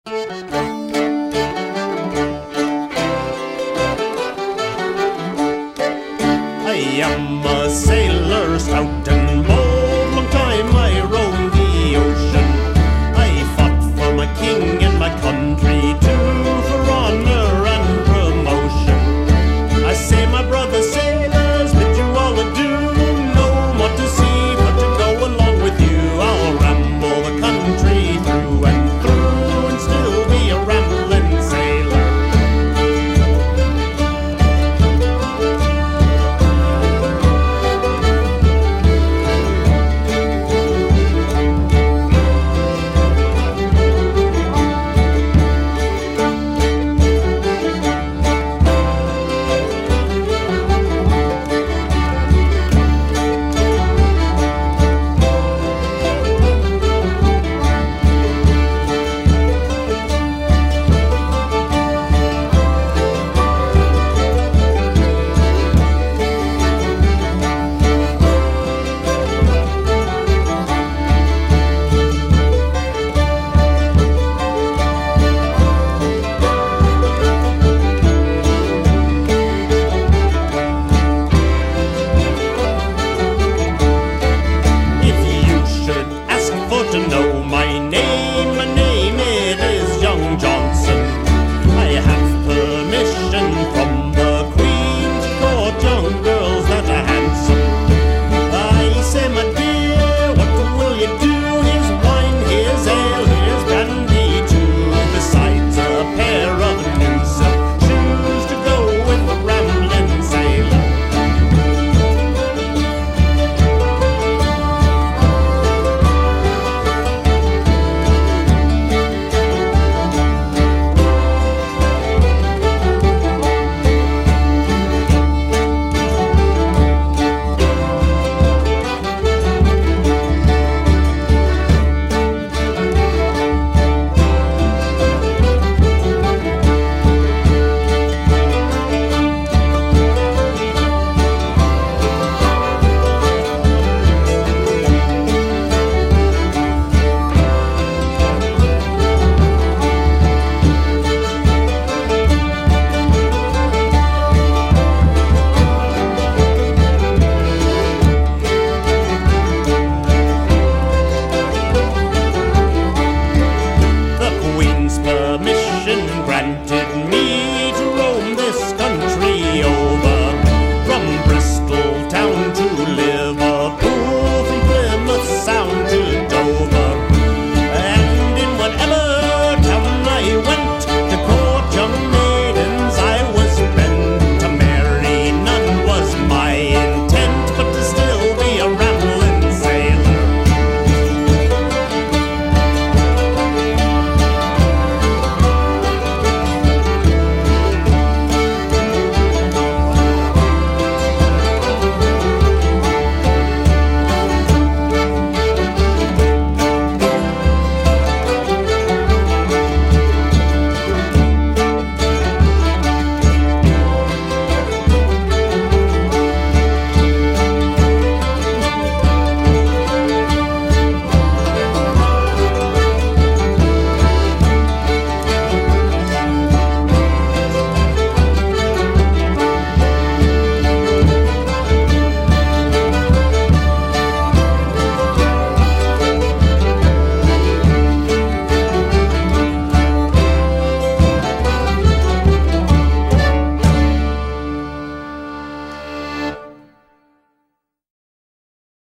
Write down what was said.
I am a sailor, stout and bold. Long time I roamed the ocean. I fought for my king and my country too, for honor and promotion. I say, my brother sailors, bid you all adieu. No more to see, but to go along with you. I'll ramble the country through and through, and still be a rambling sailor. To know my name it is Young Johnson. I have permission from the Queen to court young girls that are handsome. I say, my dear, what will you do? Here's wine, here's ale, here's brandy too, besides a pair of new silk shoes to go with a rambling sailor. Permission granted.